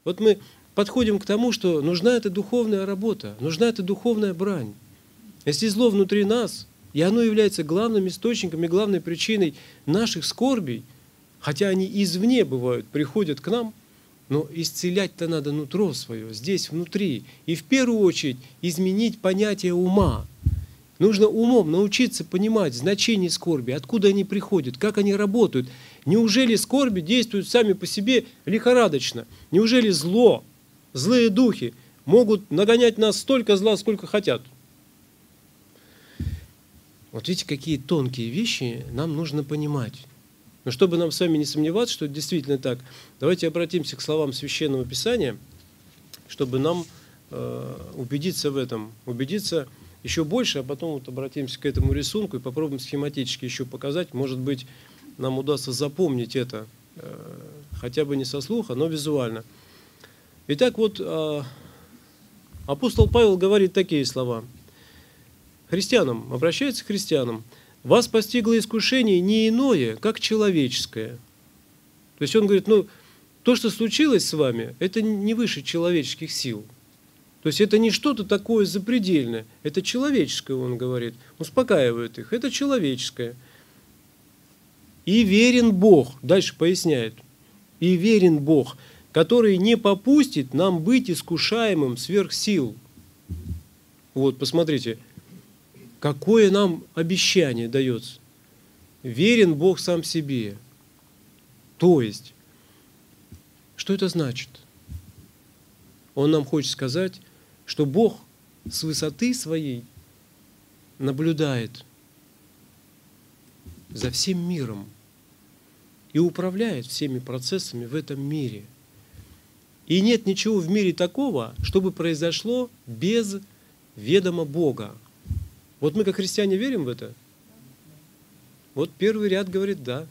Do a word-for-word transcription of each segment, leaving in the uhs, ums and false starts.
Вот мы подходим к тому, что нужна эта духовная работа, нужна эта духовная брань. Если зло внутри нас, и оно является главным источником и главной причиной наших скорбей, хотя они извне бывают, приходят к нам, но исцелять-то надо нутро свое, здесь, внутри. И в первую очередь изменить понятие ума. Нужно умом научиться понимать значение скорби, откуда они приходят, как они работают. Неужели скорби действуют сами по себе лихорадочно? Неужели зло, злые духи могут нагонять нас столько зла, сколько хотят? Вот видите, какие тонкие вещи нам нужно понимать. Но чтобы нам с вами не сомневаться, что это действительно так, давайте обратимся к словам Священного Писания, чтобы нам э, убедиться в этом, убедиться еще больше, а потом вот обратимся к этому рисунку и попробуем схематически еще показать. Может быть, нам удастся запомнить это, э, хотя бы не со слуха, но визуально. Итак, вот э, апостол Павел говорит такие слова. Христианам, обращается к христианам. Вас постигло искушение не иное, как человеческое. То есть он говорит, ну, то, что случилось с вами, это не выше человеческих сил. То есть это не что-то такое запредельное, это человеческое, он говорит, успокаивает их, это человеческое. И верен Бог, дальше поясняет, и верен Бог, который не попустит нам быть искушаемым сверх сил. Вот, посмотрите. Какое нам обещание дается? Верен Бог сам себе. То есть, что это значит? Он нам хочет сказать, что Бог с высоты своей наблюдает за всем миром и управляет всеми процессами в этом мире. И нет ничего в мире такого, чтобы произошло без ведома Бога. Вот мы, как христиане, верим в это? Вот первый ряд говорит «да».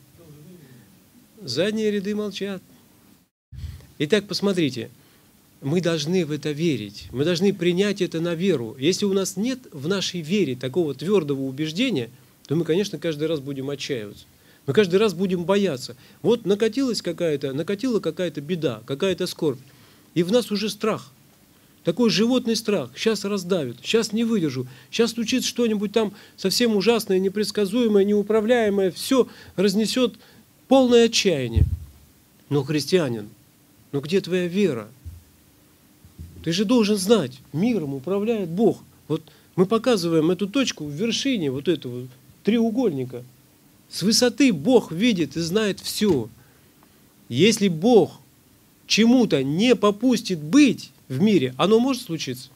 Задние ряды молчат. Итак, посмотрите, мы должны в это верить, мы должны принять это на веру. Если у нас нет в нашей вере такого твердого убеждения, то мы, конечно, каждый раз будем отчаиваться. Мы каждый раз будем бояться. Вот накатилась какая-то, накатила какая-то беда, какая-то скорбь, и в нас уже страх. Такой животный страх. Сейчас раздавит, сейчас не выдержу, сейчас случится что-нибудь там совсем ужасное, непредсказуемое, неуправляемое, все разнесет полное отчаяние. Но, христианин, ну где твоя вера? Ты же должен знать, миром управляет Бог. Вот мы показываем эту точку в вершине вот этого треугольника. С высоты Бог видит и знает все. Если Бог чему-то не попустит быть в мире, оно может случиться?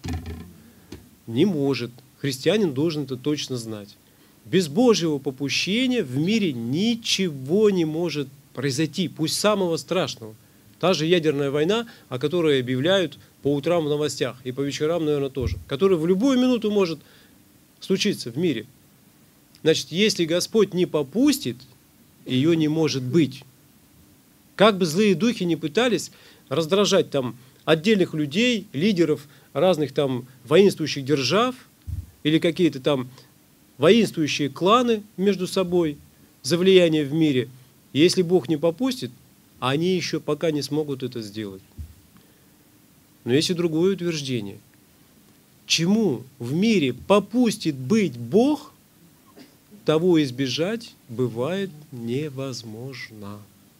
Не может. Христианин должен это точно знать. Без Божьего попущения в мире ничего не может произойти, пусть самого страшного. Та же ядерная война, о которой объявляют по утрам в новостях, и по вечерам, наверное, тоже, которая в любую минуту может случиться в мире. Значит, если Господь не попустит, ее не может быть. Как бы злые духи не пытались раздражать там отдельных людей, лидеров разных там воинствующих держав или какие-то там воинствующие кланы между собой за влияние в мире, если Бог не попустит, они еще пока не смогут это сделать. Но есть и другое утверждение. Чему в мире попустит быть Бог, того избежать бывает невозможно.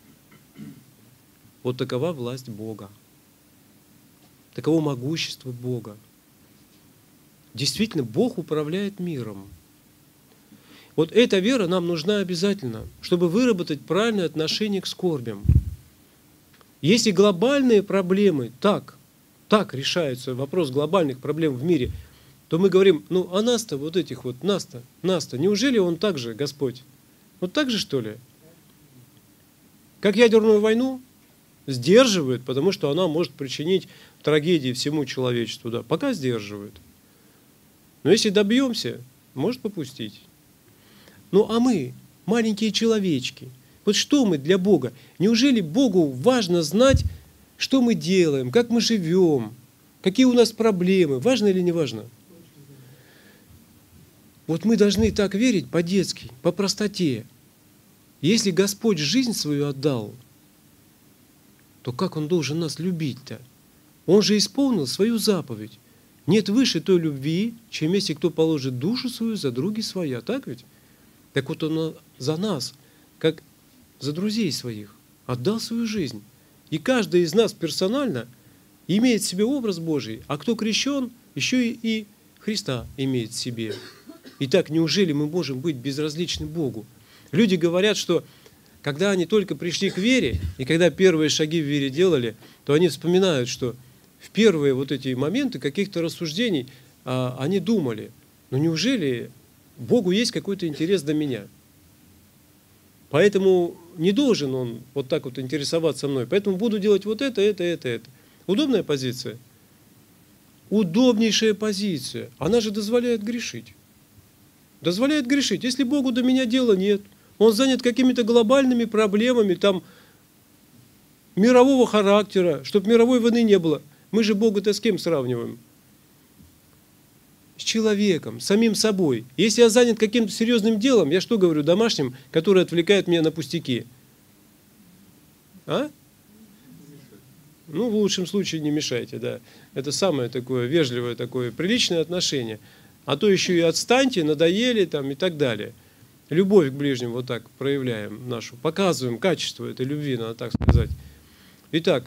Вот такова власть Бога. Таково могущество Бога. Действительно, Бог управляет миром. Вот эта вера нам нужна обязательно, чтобы выработать правильное отношение к скорбям. Если глобальные проблемы так, так решаются, вопрос глобальных проблем в мире, то мы говорим, ну а нас-то, вот этих вот, нас-то, нас-то, неужели Он так же, Господь? Вот так же, что ли? Как ядерную войну сдерживает, потому что она может причинить трагедии всему человечеству. Да, пока сдерживает. Но если добьемся, может попустить. Ну а мы, маленькие человечки, вот что мы для Бога? Неужели Богу важно знать, что мы делаем, как мы живем, какие у нас проблемы? Важно или не важно? Вот мы должны так верить по-детски, по простоте. Если Господь жизнь свою отдал, то как Он должен нас любить-то? Он же исполнил свою заповедь. Нет выше той любви, чем если кто положит душу свою за други своя. Так ведь? Так вот Он за нас, как за друзей своих, отдал свою жизнь. И каждый из нас персонально имеет в себе образ Божий, а кто крещен, еще и, и Христа имеет в себе. Итак, неужели мы можем быть безразличны Богу? Люди говорят, что когда они только пришли к вере, и когда первые шаги в вере делали, то они вспоминают, что в первые вот эти моменты каких-то рассуждений а, они думали, ну неужели Богу есть какой-то интерес до меня? Поэтому не должен Он вот так вот интересоваться мной. Поэтому буду делать вот это, это, это, это. Удобная позиция? Удобнейшая позиция. Она же дозволяет грешить. Дозволяет грешить. Если Богу до меня дела нет, Он занят какими-то глобальными проблемами, там, мирового характера, чтобы мировой войны не было. Мы же Бога-то с кем сравниваем? С человеком, с самим собой. Если я занят каким-то серьезным делом, я что говорю домашним, который отвлекает меня на пустяки? А? Ну, в лучшем случае не мешайте, да. Это самое такое вежливое, такое приличное отношение. А то еще и отстаньте, надоели там и так далее. Любовь к ближнему вот так проявляем нашу, показываем качество этой любви, надо так сказать. Итак,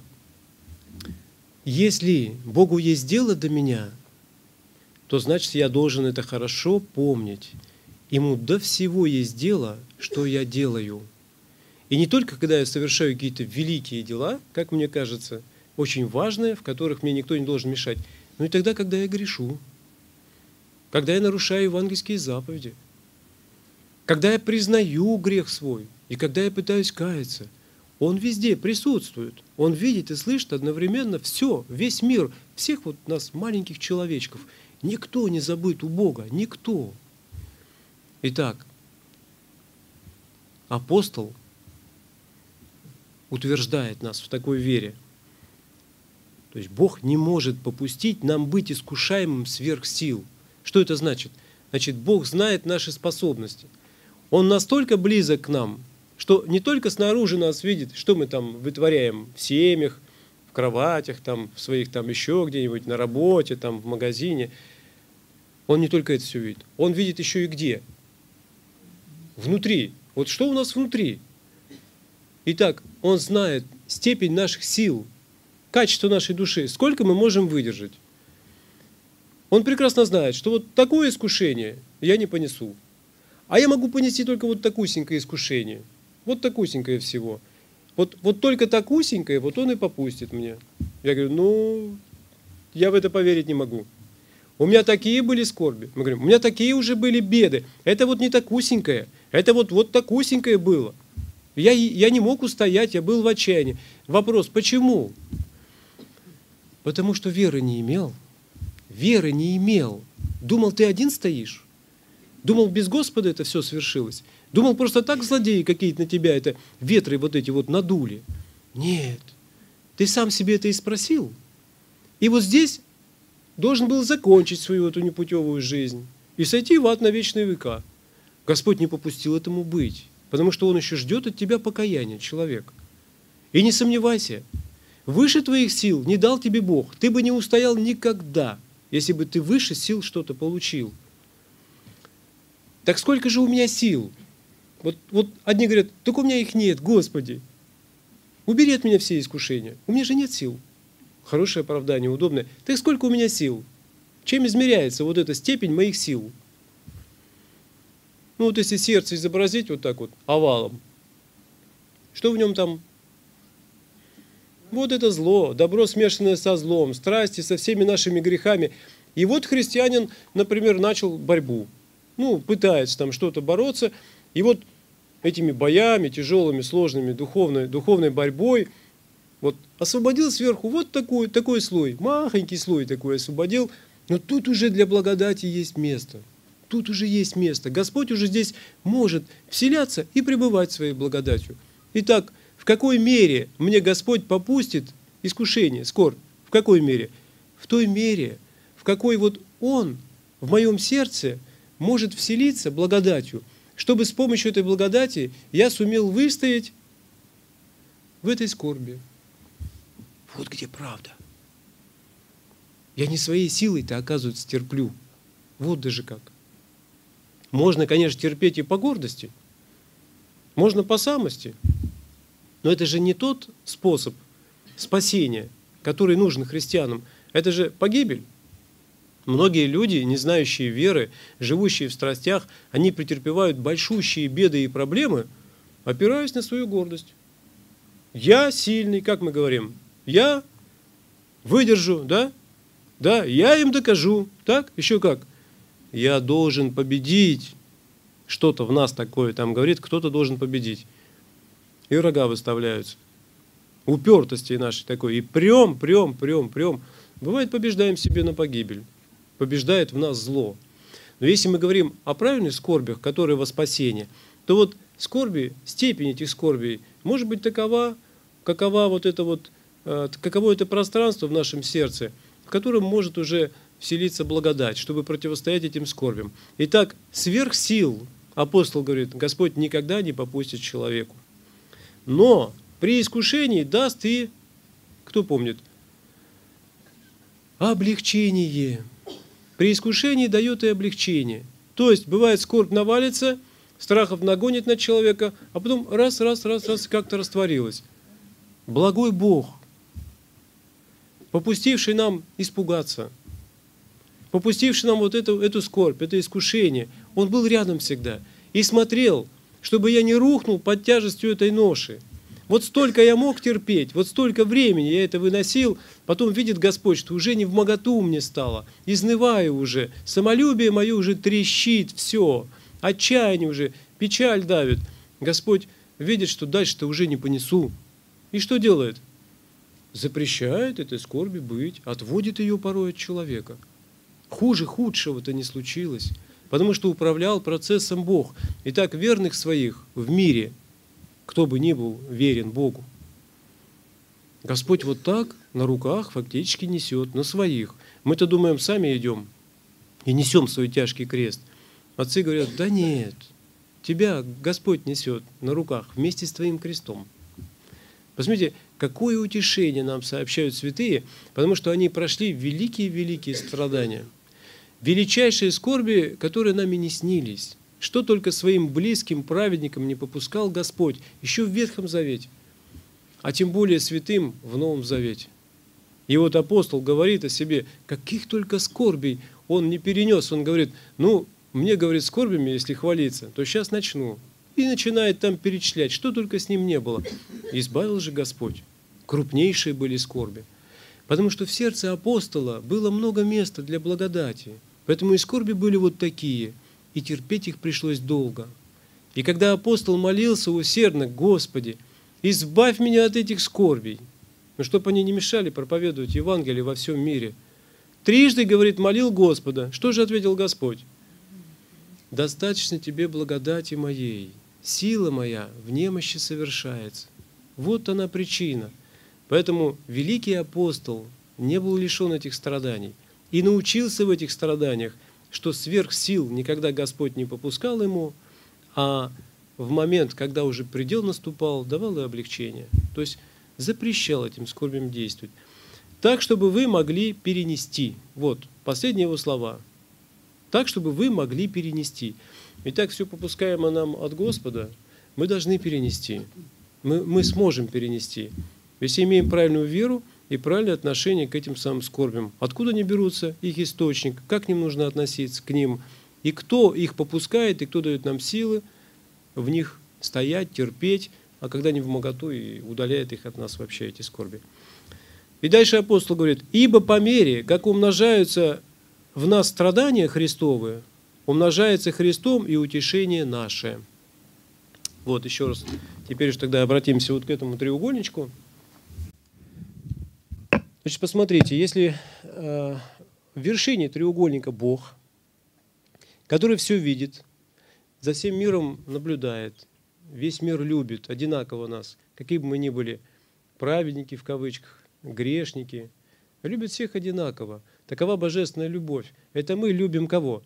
если Богу есть дело до меня, то значит, я должен это хорошо помнить. Ему до всего есть дело, что я делаю. И не только, когда я совершаю какие-то великие дела, как мне кажется, очень важные, в которых мне никто не должен мешать, но и тогда, когда я грешу, когда я нарушаю евангельские заповеди, когда я признаю грех свой, и когда я пытаюсь каяться. Он везде присутствует. Он видит и слышит одновременно все, весь мир, всех вот нас, маленьких человечков. Никто не забыт у Бога, никто. Итак, апостол утверждает нас в такой вере. То есть Бог не может попустить нам быть искушаемым сверх сил. Что это значит? Значит, Бог знает наши способности. Он настолько близок к нам, что не только снаружи нас видит, что мы там вытворяем в семьях, в кроватях, там, в своих там еще где-нибудь, на работе, там, в магазине. Он не только это все видит. Он видит еще и где? Внутри. Вот что у нас внутри? Итак, Он знает степень наших сил, качество нашей души, сколько мы можем выдержать. Он прекрасно знает, что вот такое искушение я не понесу. А я могу понести только вот такусенькое искушение. Вот такусенькое всего. Вот, вот только такусенькое, вот Он и попустит мне. Я говорю, ну, я в это поверить не могу. У меня такие были скорби. Мы говорим, у меня такие уже были беды. Это вот не такусенькое. Это вот, вот такусенькое было. Я, я не мог устоять, я был в отчаянии. Вопрос, почему? Потому что веры не имел. Веры не имел. Думал, ты один стоишь? Думал, без Господа это все свершилось? Думал, просто так злодеи какие-то на тебя, это ветры вот эти вот надули? Нет. Ты сам себе это и спросил. И вот здесь должен был закончить свою эту непутевую жизнь и сойти в ад на вечные века. Господь не попустил этому быть, потому что Он еще ждет от тебя покаяния, человек. И не сомневайся, выше твоих сил не дал тебе Бог. Ты бы не устоял никогда, если бы ты выше сил что-то получил. Так сколько же у меня сил? Вот, вот одни говорят, так у меня их нет, Господи. Убери от меня все искушения. У меня же нет сил. Хорошее оправдание, удобное. Так сколько у меня сил? Чем измеряется вот эта степень моих сил? Ну вот если сердце изобразить вот так вот, овалом, что в нем там? Вот это зло, добро, смешанное со злом, страсти со всеми нашими грехами. И вот христианин, например, начал борьбу. Ну, пытается там что-то бороться. И вот этими боями, тяжелыми, сложными, духовной, духовной борьбой, вот освободил сверху вот такой, такой слой, махонький слой такой освободил. Но тут уже для благодати есть место. Тут уже есть место. Господь уже здесь может вселяться и пребывать своей благодатью. Итак, в какой мере мне Господь попустит искушение, скорбь? В какой мере? В той мере, в какой вот Он в моем сердце может вселиться благодатью, чтобы с помощью этой благодати я сумел выстоять в этой скорби. Вот где правда. Я не своей силой-то, оказывается, терплю. Вот даже как. Можно, конечно, терпеть и по гордости, можно по самости, но это же не тот способ спасения, который нужен христианам. Это же погибель. Многие люди, не знающие веры, живущие в страстях, они претерпевают большущие беды и проблемы, опираясь на свою гордость. Я сильный, как мы говорим, я выдержу, да? Да, я им докажу, так? Еще как? Я должен победить. Что-то в нас такое там говорит, кто-то должен победить. И рога выставляются. Упертости нашей такой. И прем, прем, прем, прем. Бывает, побеждаем себе на погибель. Побеждает в нас зло. Но если мы говорим о правильных скорбях, которые во спасение, то вот скорби, степень этих скорбей может быть такова, какова вот это вот, каково это пространство в нашем сердце, в котором может уже вселиться благодать, чтобы противостоять этим скорбям. Итак, сверх сил, апостол говорит, Господь никогда не попустит человеку. Но при искушении даст и, кто помнит, облегчение. При искушении дает и облегчение. То есть, бывает, скорбь навалится, страхов нагонит на человека, а потом раз, раз, раз, раз, как-то растворилось. Благой Бог, попустивший нам испугаться, попустивший нам вот эту, эту скорбь, это искушение, Он был рядом всегда и смотрел, чтобы я не рухнул под тяжестью этой ноши. Вот столько я мог терпеть, вот столько времени я это выносил, потом видит Господь, что уже не вмоготу мне стало, изнываю уже, самолюбие мое уже трещит, все, отчаяние уже, печаль давит. Господь видит, что дальше-то уже не понесу. И что делает? Запрещает этой скорби быть, отводит ее порой от человека. Хуже худшего-то не случилось, потому что управлял процессом Бог. Итак, верных своих в мире, кто бы ни был верен Богу, Господь вот так на руках фактически несет, на своих. Мы-то думаем, сами идем и несем свой тяжкий крест. Отцы говорят, да нет, тебя Господь несет на руках вместе с твоим крестом. Посмотрите, какое утешение нам сообщают святые, потому что они прошли великие-великие страдания. Величайшие скорби, которые нам и не снились. Что только своим близким праведникам не попускал Господь еще в Ветхом Завете, а тем более святым в Новом Завете. И вот апостол говорит о себе, каких только скорбей он не перенес. Он говорит, ну, мне, говорит, скорбями, если хвалиться, то сейчас начну. И начинает там перечислять, что только с ним не было. Избавил же Господь. Крупнейшие были скорби. Потому что в сердце апостола было много места для благодати. Поэтому и скорби были вот такие. И терпеть их пришлось долго. И когда апостол молился усердно, Господи, избавь меня от этих скорбей, ну, чтобы они не мешали проповедовать Евангелие во всем мире. Трижды, говорит, молил Господа. Что же ответил Господь? Достаточно тебе благодати моей. Сила моя в немощи совершается. Вот она причина. Поэтому великий апостол не был лишен этих страданий и научился в этих страданиях, что сверх сил никогда Господь не попускал ему, а в момент, когда уже предел наступал, давал и облегчение. То есть запрещал этим скорбям действовать. Так, чтобы вы могли перенести. Вот, последние его слова. Так, чтобы вы могли перенести. Итак, все попускаемое нам от Господа, мы должны перенести. Мы, мы сможем перенести. Если имеем правильную веру и правильное отношение к этим самым скорбям. Откуда они берутся, их источник, как к ним нужно относиться, к ним, и кто их попускает, и кто дает нам силы в них стоять, терпеть, а когда не вмоготу и удаляет их от нас вообще, эти скорби. И дальше апостол говорит, ибо по мере, как умножаются в нас страдания Христовые, умножается Христом и утешение наше. Вот еще раз, теперь же тогда обратимся вот к этому треугольничку. Значит, посмотрите, если э, в вершине треугольника Бог, который все видит, за всем миром наблюдает, весь мир любит одинаково нас, какие бы мы ни были, праведники в кавычках, грешники, любят всех одинаково. Такова божественная любовь. Это мы любим кого?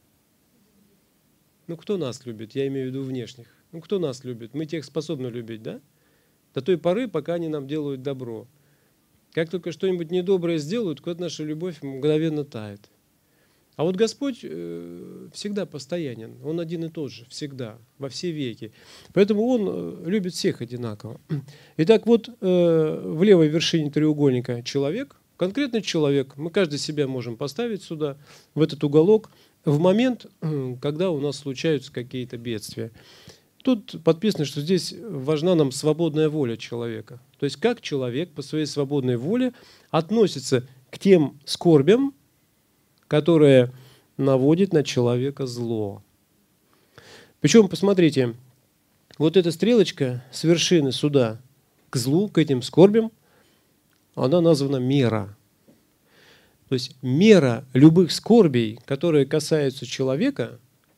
Ну, кто нас любит? Я имею в виду внешних. Ну, кто нас любит? Мы тех способны любить, да? До той поры, пока они нам делают добро. Как только что-нибудь недоброе сделают, куда-то наша любовь мгновенно тает. А вот Господь всегда постоянен, Он один и тот же, всегда, во все веки. Поэтому Он любит всех одинаково. Итак, вот в левой вершине треугольника человек, конкретный человек, мы каждый себя можем поставить сюда, в этот уголок, в момент, когда у нас случаются какие-то бедствия. Тут подписано, что здесь важна нам свободная воля человека. То есть как человек по своей свободной воле относится к тем скорбям, которые наводят на человека зло. Причем, посмотрите, вот эта стрелочка с вершины сюда к злу, к этим скорбям, она названа мера. То есть мера любых скорбей, которые касаются человека,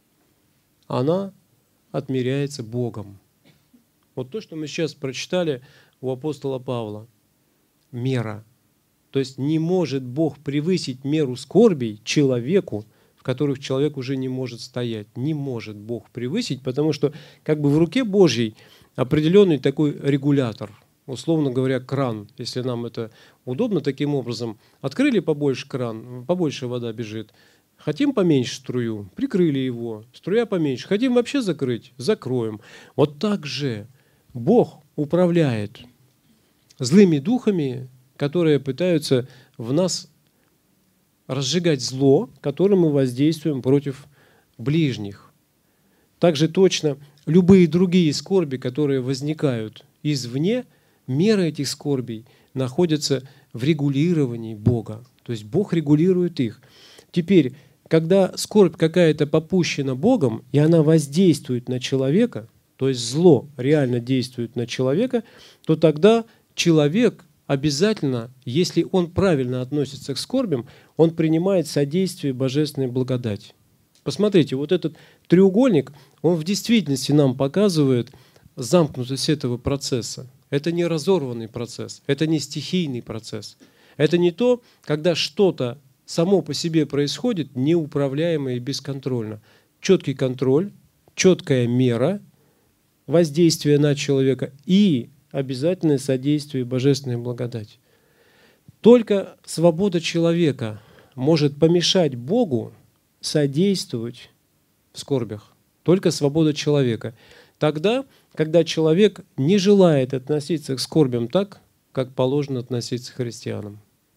она отмеряется Богом. Вот то, что мы сейчас прочитали у апостола Павла. Мера. То есть не может Бог превысить меру скорбей человеку, в которых человек уже не может стоять. Не может Бог превысить, потому что как бы в руке Божьей определенный такой регулятор, условно говоря, кран, если нам это удобно таким образом. Открыли побольше кран, побольше вода бежит. Хотим поменьше струю, прикрыли его, струя поменьше. Хотим вообще закрыть, закроем. Вот так же Бог управляет злыми духами, которые пытаются в нас разжигать зло, которым мы воздействуем против ближних. Также точно любые другие скорби, которые возникают извне, меры этих скорбей находятся в регулировании Бога. То есть Бог регулирует их. Теперь, когда скорбь какая-то попущена Богом, и она воздействует на человека, то есть зло реально действует на человека, то тогда человек обязательно, если он правильно относится к скорбям, он принимает содействие божественной благодати. Посмотрите, вот этот треугольник, он в действительности нам показывает замкнутость этого процесса. Это не разорванный процесс, это не стихийный процесс. Это не то, когда что-то само по себе происходит неуправляемо и бесконтрольно. Четкий контроль, четкая мера воздействия на человека и обязательное содействие божественной благодати. Только свобода человека может помешать Богу содействовать в скорбях. Только свобода человека. Тогда, когда человек не желает относиться к скорбям так, как положено относиться к христианам.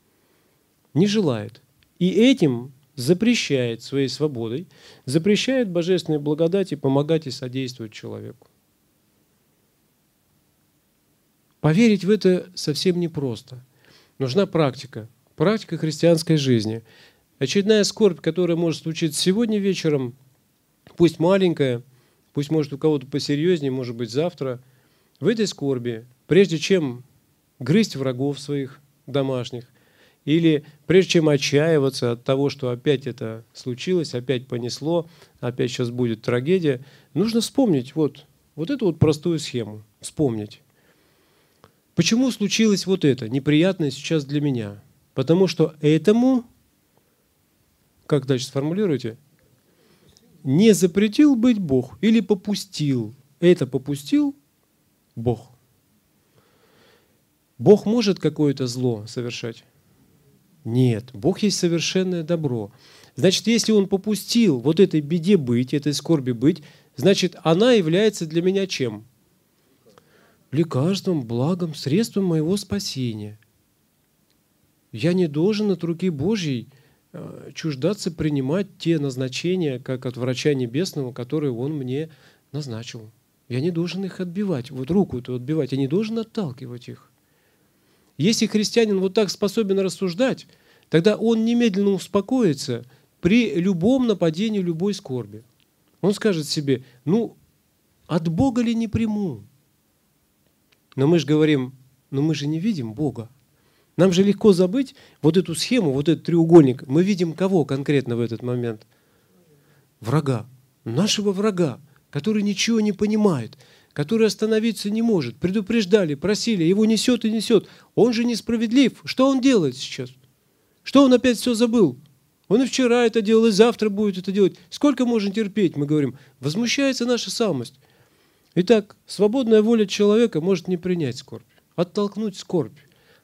Не желает. И этим запрещает своей свободой, запрещает божественной благодати помогать и содействовать человеку. Поверить в это совсем непросто. Нужна практика, практика христианской жизни. Очередная скорбь, которая может случиться сегодня вечером, пусть маленькая, пусть может у кого-то посерьезнее, может быть завтра, в этой скорби, прежде чем грызть врагов своих домашних, или прежде чем отчаиваться от того, что опять это случилось, опять понесло, опять сейчас будет трагедия, нужно вспомнить вот, вот эту вот простую схему, вспомнить. Почему случилось вот это неприятное сейчас для меня? Потому что этому, как дальше сформулируйте, не запретил быть Бог или попустил. Это попустил Бог. Бог может какое-то зло совершать? Нет, Бог есть совершенное добро. Значит, если Он попустил вот этой беде быть, этой скорби быть, значит, она является для меня чем? Лекарством, благом, средством моего спасения. Я не должен от руки Божьей чуждаться принимать те назначения, как от врача небесного, которые Он мне назначил. Я не должен их отбивать, вот руку эту отбивать, я не должен отталкивать их. Если христианин вот так способен рассуждать, тогда он немедленно успокоится при любом нападении любой скорби. Он скажет себе, ну, от Бога ли не приму? Но мы же говорим, но мы же не видим Бога. Нам же легко забыть вот эту схему, вот этот треугольник. Мы видим кого конкретно в этот момент? Врага. Нашего врага, который ничего не понимает, который остановиться не может. Предупреждали, просили, его несет и несет. Он же несправедлив. Что он делает сейчас? Что он опять все забыл? Он и вчера это делал, и завтра будет это делать. Сколько можно терпеть, мы говорим. Возмущается наша самость. Итак, свободная воля человека может не принять скорбь, оттолкнуть скорбь.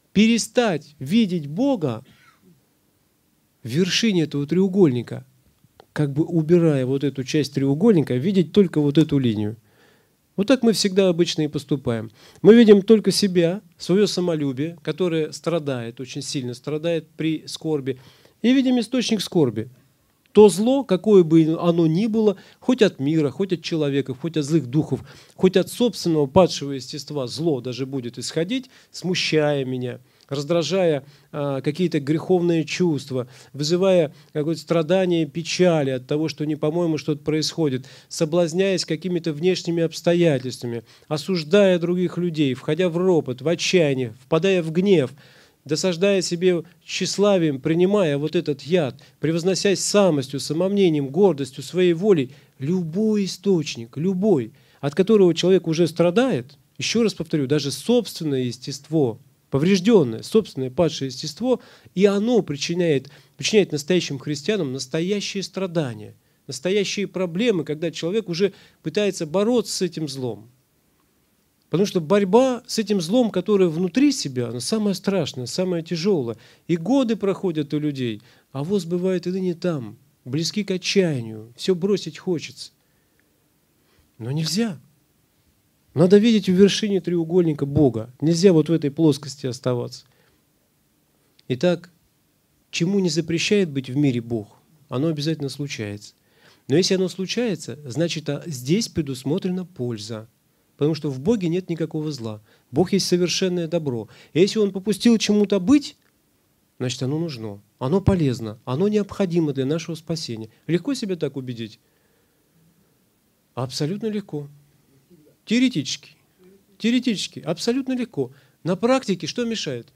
перестать видеть Бога в вершине этого треугольника, как бы убирая вот эту часть треугольника, видеть только вот эту линию. Вот так мы всегда обычно и поступаем. Мы видим только себя, свое самолюбие, которое страдает, очень сильно страдает при скорби, и видим источник скорби. То зло, какое бы оно ни было, хоть от мира, хоть от человека, хоть от злых духов, хоть от собственного падшего естества, зло даже будет исходить, смущая меня, раздражая а, какие-то греховные чувства, вызывая какое-то страдание, печали от того, что не по-моему что-то происходит, соблазняясь какими-то внешними обстоятельствами, осуждая других людей, входя в ропот, в отчаяние, впадая в гнев, досаждая себе тщеславием, принимая вот этот яд, превозносясь самостью, самомнением, гордостью, своей волей, любой источник, любой, от которого человек уже страдает, еще раз повторю, даже собственное естество, поврежденное, собственное падшее естество, и оно причиняет, причиняет настоящим христианам настоящие страдания, настоящие проблемы, когда человек уже пытается бороться с этим злом. Потому что борьба с этим злом, которое внутри себя, она самая страшная, самая тяжелая. И годы проходят у людей, а воз бывает и ныне там, близки к отчаянию, все бросить хочется. Но нельзя. Надо видеть в вершине треугольника Бога. Нельзя вот в этой плоскости оставаться. Итак, чему не запрещает быть в мире Бог, оно обязательно случается. Но если оно случается, значит, а здесь предусмотрена польза. Потому что в Боге нет никакого зла. Бог есть совершенное добро. И если Он попустил чему-то быть, значит, оно нужно, оно полезно, оно необходимо для нашего спасения. Легко себя так убедить? Абсолютно легко. Теоретически. Теоретически. Абсолютно легко. На практике что мешает?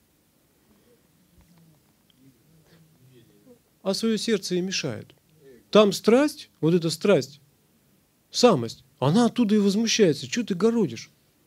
А свое сердце и мешает. Там страсть, вот эта страсть, самость, она оттуда и возмущается. Что ты городишь?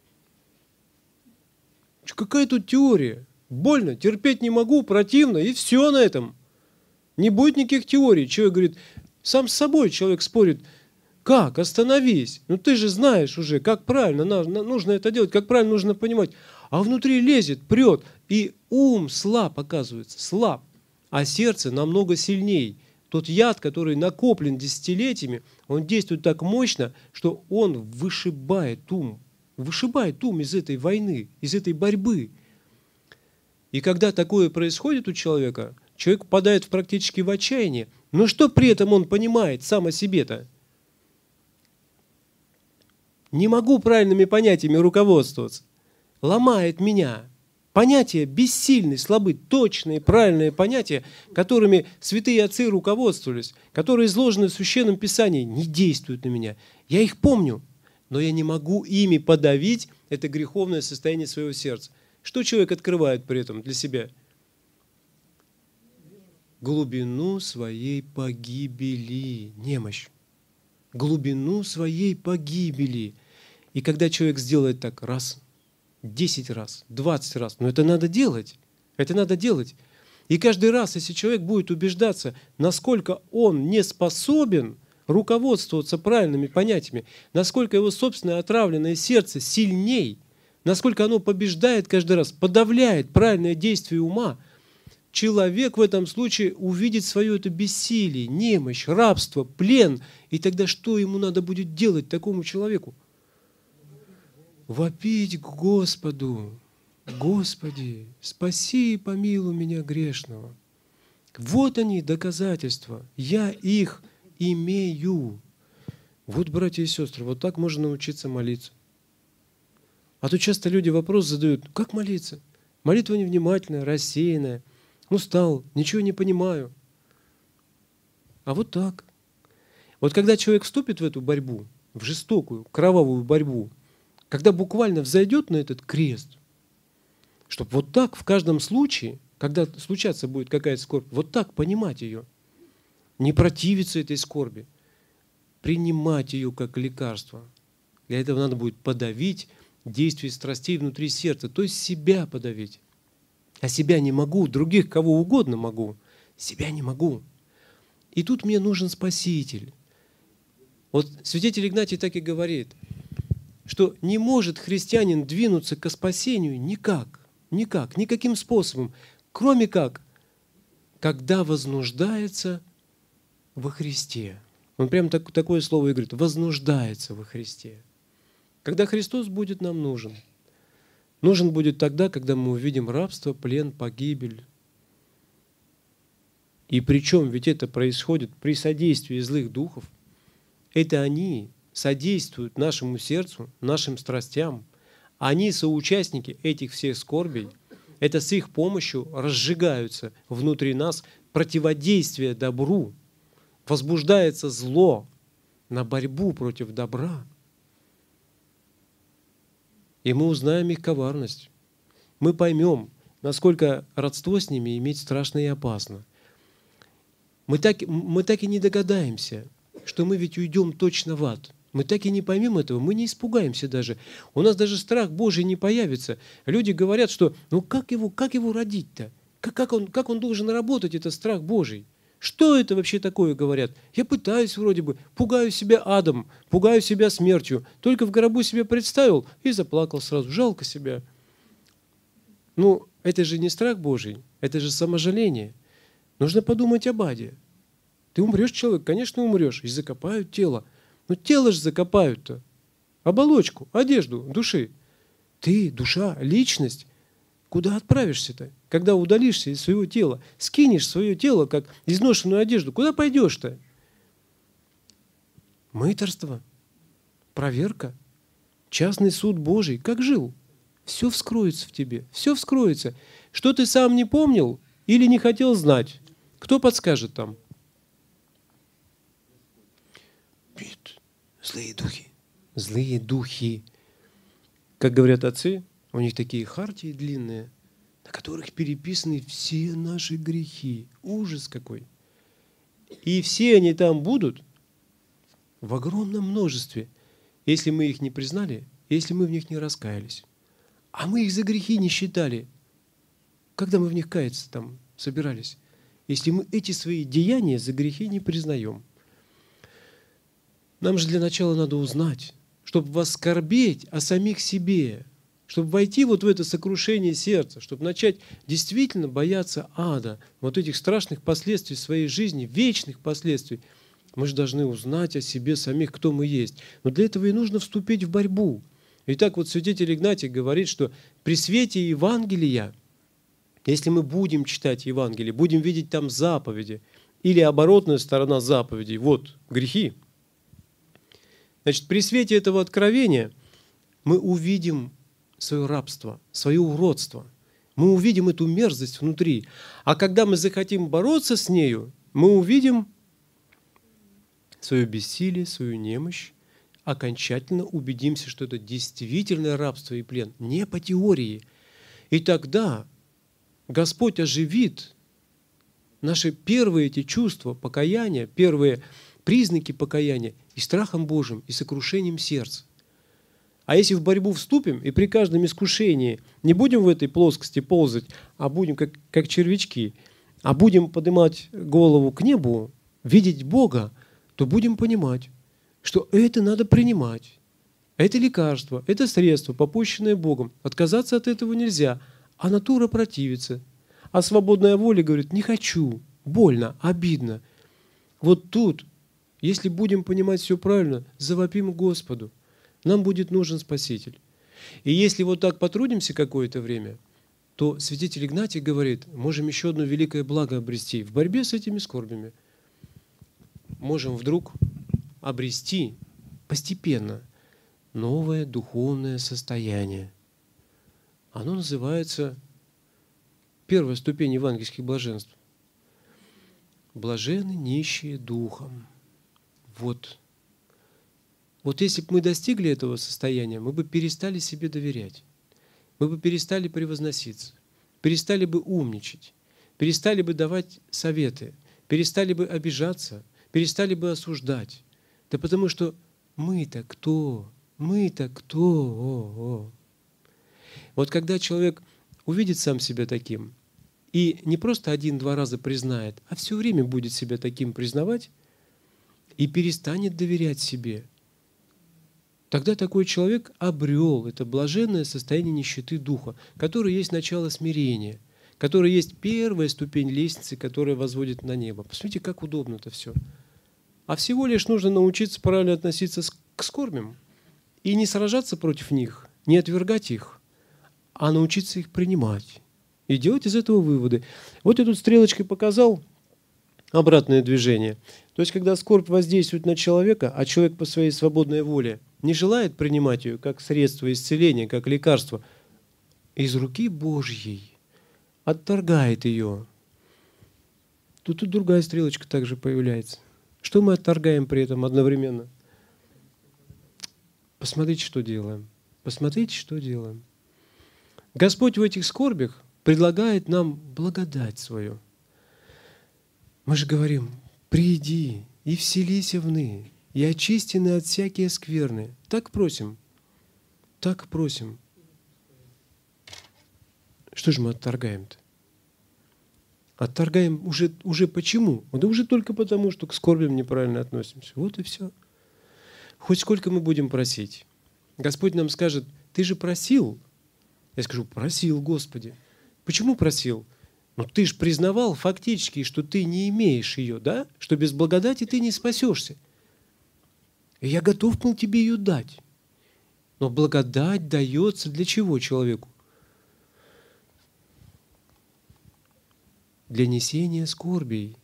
Какая тут теория? Больно, терпеть не могу, противно, и все на этом. Не будет никаких теорий. Человек говорит, сам с собой человек спорит, как, остановись. Ну ты же знаешь уже, как правильно нужно это делать, как правильно нужно понимать. А внутри лезет, прет, и ум слаб, оказывается, слаб. А сердце намного сильней. Тот яд, который накоплен десятилетиями, он действует так мощно, что он вышибает ум, вышибает ум из этой войны, из этой борьбы. И когда такое происходит у человека, человек попадает в практически в отчаяние. Но что при этом он понимает сам о себе-то? Не могу правильными понятиями руководствоваться. Ломает меня. Понятия бессильны, слабы, точные, правильные понятия, которыми святые отцы руководствовались, которые изложены в Священном Писании, не действуют на меня. Я их помню, но я не могу ими подавить это греховное состояние своего сердца. Что человек открывает при этом для себя? Глубину своей погибели, немощь. Глубину своей погибели. И когда человек сделает так раз, десять раз, двадцать раз, но это надо делать, это надо делать. И каждый раз, если человек будет убеждаться, насколько он не способен руководствоваться правильными понятиями, насколько его собственное отравленное сердце сильней, насколько оно побеждает каждый раз, подавляет правильное действие ума, человек в этом случае увидит свое это бессилие, немощь, рабство, плен. И тогда что ему надо будет делать такому человеку? Вопить к Господу: Господи, спаси и помилуй меня грешного. Вот они, доказательства. Я их имею. Вот, братья и сестры, вот так можно научиться молиться. А то часто люди вопрос задают: как молиться? Молитва невнимательная, рассеянная. Устал, ничего не понимаю. А вот так. Вот когда человек вступит в эту борьбу, в жестокую, кровавую борьбу, когда буквально взойдет на этот крест, чтобы вот так в каждом случае, когда случаться будет какая-то скорбь, вот так понимать ее, не противиться этой скорби, принимать ее как лекарство. Для этого надо будет подавить действие страстей внутри сердца, то есть себя подавить. А себя не могу, других кого угодно могу, себя не могу. И тут мне нужен Спаситель. Вот святитель Игнатий так и говорит, что не может христианин двинуться ко спасению никак, Никак, никаким способом, кроме как, когда вознуждается во Христе. Он прям так, такое слово и говорит, вознуждается во Христе. Когда Христос будет нам нужен. Нужен будет тогда, когда мы увидим рабство, плен, погибель. И причем ведь это происходит при содействии злых духов. Это они содействуют нашему сердцу, нашим страстям. Они соучастники этих всех скорбей. Это с их помощью разжигаются внутри нас противодействие добру. Возбуждается зло на борьбу против добра. И мы узнаем их коварность. Мы поймем, насколько родство с ними иметь страшно и опасно. Мы так, мы так и не догадаемся, что мы ведь уйдем точно в ад. Мы так и не поймем этого, мы не испугаемся даже. У нас даже страх Божий не появится. Люди говорят, что ну как его, как его родить-то? Как, как, он, как он должен работать, это страх Божий? Что это вообще такое, говорят? Я пытаюсь вроде бы, пугаю себя адом, пугаю себя смертью. Только в гробу себе представил и заплакал сразу. Жалко себя. Ну, это же не страх Божий, это же саможаление. Нужно подумать об аде. Ты умрешь, человек, конечно, умрешь, и закопают тело. Но тело же закопают-то. Оболочку, одежду души. Ты, душа, личность, куда отправишься-то? Когда удалишься из своего тела, скинешь свое тело, как изношенную одежду, куда пойдешь-то? Мытарство, проверка, частный суд Божий. Как жил? Все вскроется в тебе, все вскроется. Что ты сам не помнил или не хотел знать? Кто подскажет там? Нет, злые духи. Злые духи. Как говорят отцы, у них такие хартии длинные, на которых переписаны все наши грехи. Ужас какой. И все они там будут в огромном множестве, если мы их не признали, если мы в них не раскаялись. А мы их за грехи не считали. Когда мы в них каяться там собирались? Если мы эти свои деяния за грехи не признаем. Нам же для начала надо узнать, чтобы воскорбеть о самих себе, чтобы войти вот в это сокрушение сердца, чтобы начать действительно бояться ада, вот этих страшных последствий своей жизни, вечных последствий. Мы же должны узнать о себе самих, кто мы есть. Но для этого и нужно вступить в борьбу. Итак, вот святитель Игнатий говорит, что при свете Евангелия, если мы будем читать Евангелие, будем видеть там заповеди, или оборотная сторона заповедей, вот грехи, значит, при свете этого откровения мы увидим свое рабство, свое уродство. Мы увидим эту мерзость внутри. А когда мы захотим бороться с нею, мы увидим свое бессилие, свою немощь, окончательно убедимся, что это действительно рабство и плен, не по теории. И тогда Господь оживит наши первые эти чувства покаяния, первые признаки покаяния и страхом Божьим, и сокрушением сердца. А если в борьбу вступим и при каждом искушении не будем в этой плоскости ползать, а будем как, как червячки, а будем поднимать голову к небу, видеть Бога, то будем понимать, что это надо принимать. Это лекарство, это средство, попущенное Богом. Отказаться от этого нельзя, а натура противится. А свободная воля говорит, не хочу, больно, обидно. Вот тут, если будем понимать все правильно, завопим к Господу. Нам будет нужен Спаситель. И если вот так потрудимся какое-то время, то святитель Игнатий говорит, можем еще одно великое благо обрести. В борьбе с этими скорбями можем вдруг обрести постепенно новое духовное состояние. Оно называется первая ступень евангельских блаженств. Блаженны нищие духом. Вот. Вот если бы мы достигли этого состояния, мы бы перестали себе доверять. Мы бы перестали превозноситься, перестали бы умничать, перестали бы давать советы, перестали бы обижаться, перестали бы осуждать. Да потому что мы-то кто? Мы-то кто? О-о. Вот когда человек увидит сам себя таким, и не просто один-два раза признает, а все время будет себя таким признавать, и перестанет доверять себе, тогда такой человек обрел это блаженное состояние нищеты духа, которое есть начало смирения, которое есть первая ступень лестницы, которая возводит на небо. Посмотрите, как удобно это все. А всего лишь нужно научиться правильно относиться к скорбям и не сражаться против них, не отвергать их, а научиться их принимать и делать из этого выводы. Вот я тут стрелочкой показал обратное движение. То есть, когда скорбь воздействует на человека, а человек по своей свободной воле не желает принимать ее как средство исцеления, как лекарство, из руки Божьей отторгает ее. Тут и другая стрелочка также появляется. Что мы отторгаем при этом одновременно? Посмотрите, что делаем. Посмотрите, что делаем. Господь в этих скорбях предлагает нам благодать свою. Мы же говорим: приди и вселися вны, и очистены от всякие скверны. Так просим, так просим. Что же мы отторгаем-то? Отторгаем уже, уже почему? Да уже только потому, что к скорбям неправильно относимся. Вот и все. Хоть сколько мы будем просить. Господь нам скажет: ты же просил. Я скажу: просил, Господи. Почему просил? Ну ты же признавал фактически, что ты не имеешь ее, да? Что без благодати ты не спасешься. И я готов был тебе ее дать. Но благодать дается для чего человеку? Для несения скорбей.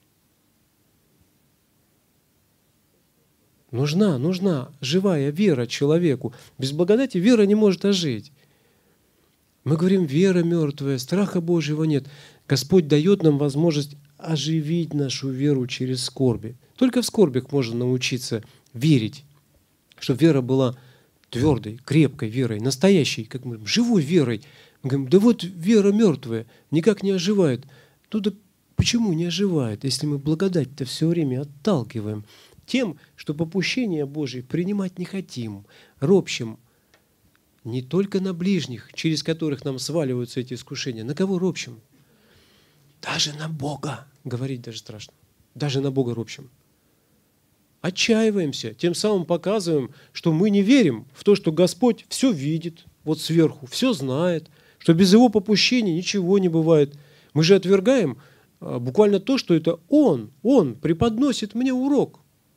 Нужна, нужна живая вера человеку. Без благодати вера не может ожить. Мы говорим: вера мертвая, страха Божьего нет. Господь дает нам возможность оживить нашу веру через скорби. Только в скорбях можно научиться верить, чтобы вера была твердой, крепкой верой, настоящей, как мы говорим, живой верой. Мы говорим: да вот вера мертвая, никак не оживает. Ну да почему не оживает, если мы благодать-то все время отталкиваем тем, что попущение Божие принимать не хотим, ропщим не только на ближних, через которых нам сваливаются эти искушения. На кого ропщим? Даже на Бога. Говорить даже страшно. Даже на Бога ропщим. Отчаиваемся, тем самым показываем, что мы не верим в то, что Господь все видит, вот сверху, все знает, что без Его попущения ничего не бывает. Мы же отвергаем буквально то, что это Он, Он преподносит мне урок.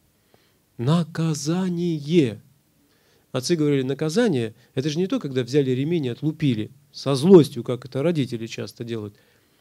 Наказание. Отцы говорили: наказание – это же не то, когда взяли ремень и отлупили со злостью, как это родители часто делают.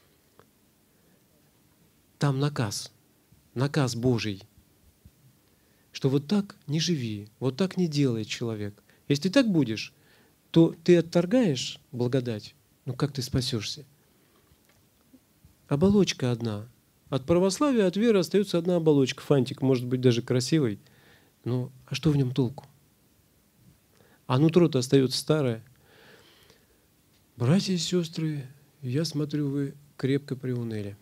Там наказ, наказ Божий, что вот так не живи, вот так не делай человек. Если ты так будешь, то ты отторгаешь благодать, ну как ты спасешься? Оболочка одна. От православия, от веры остается одна оболочка. Фантик может быть даже красивый, но а что в нем толку? А нутро-то остается старое. Братья и сестры, я смотрю, вы крепко приуныли.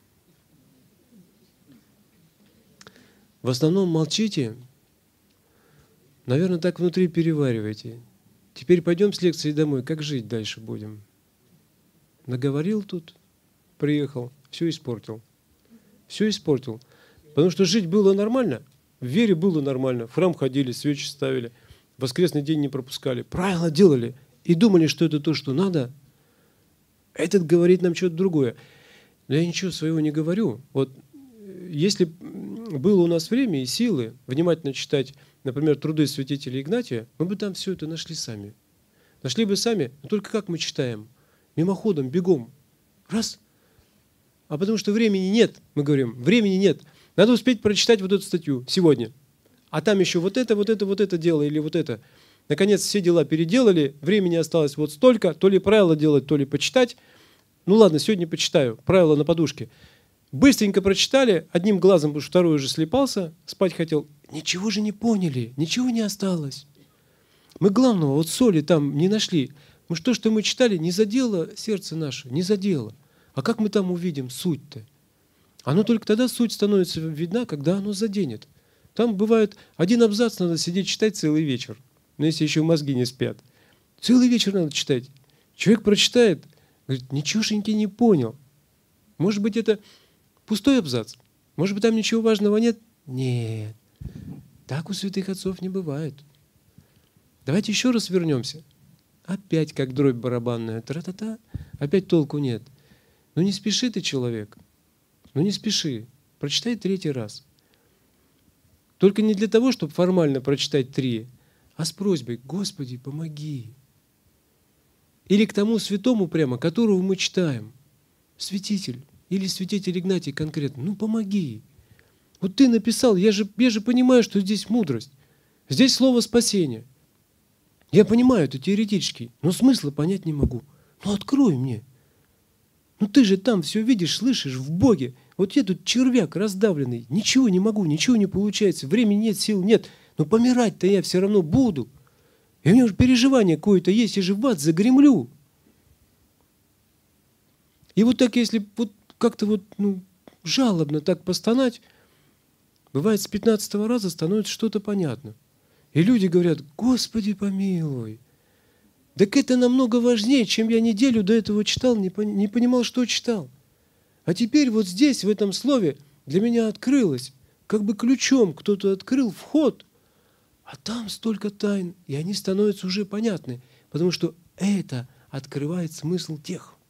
В основном молчите, наверное, так внутри перевариваете. Теперь пойдем с лекции домой, как жить дальше будем? Наговорил тут, приехал, все испортил. Все испортил. Потому что жить было нормально, в вере было нормально, в храм ходили, свечи ставили, воскресный день не пропускали, правила делали и думали, что это то, что надо. Этот говорит нам что-то другое. Но я ничего своего не говорю. Вот если было у нас время и силы внимательно читать, например, труды святителя Игнатия, мы бы там все это нашли сами. Нашли бы сами, но только как мы читаем? Мимоходом, бегом. Раз. А потому что времени нет, мы говорим, времени нет. Надо успеть прочитать вот эту статью сегодня. А там еще вот это, вот это, вот это дело или вот это. Наконец все дела переделали, времени осталось вот столько, то ли правила делать, то ли почитать. Ну ладно, сегодня почитаю, правила на подушке. Быстренько прочитали, одним глазом, потому что второй уже слепался, спать хотел. Ничего же не поняли, ничего не осталось. Мы главного, вот соли там не нашли. Мы что, что мы читали, не задело сердце наше, не задело. А как мы там увидим суть-то? Оно только тогда суть становится видна, когда оно заденет. Там бывает, один абзац надо сидеть читать целый вечер. Но если еще мозги не спят. Целый вечер надо читать. Человек прочитает, говорит, ничегошеньки не понял. Может быть, это пустой абзац? Может быть, там ничего важного нет? Нет. Так у святых отцов не бывает. Давайте еще раз вернемся. Опять как дробь барабанная. Тра-та-та. Опять толку нет. Ну не спеши ты, человек. Ну не спеши. Прочитай третий раз. Только не для того, чтобы формально прочитать три, а с просьбой: Господи, помоги. Или к тому святому прямо, которого мы читаем. Святитель. Или святитель Игнатий конкретно. Ну помоги. Вот ты написал, я же, я же понимаю, что здесь мудрость. Здесь слово спасение. Я понимаю, это теоретически, но смысла понять не могу. Ну открой мне. Ну ты же там все видишь, слышишь, в Боге. Вот я тут червяк раздавленный, ничего не могу, ничего не получается, времени нет, сил нет. Но помирать-то я все равно буду. И у меня уже переживание какое-то есть, я же в ад загремлю. И вот так, если вот как-то вот ну, жалобно так постонать, бывает с пятнадцатого раза становится что-то понятно. И люди говорят: Господи помилуй. Так это намного важнее, чем я неделю до этого читал, не понимал, что читал. А теперь вот здесь, в этом слове, для меня открылось, как бы ключом кто-то открыл вход, а там столько тайн, и они становятся уже понятны, потому что это открывает смысл тех.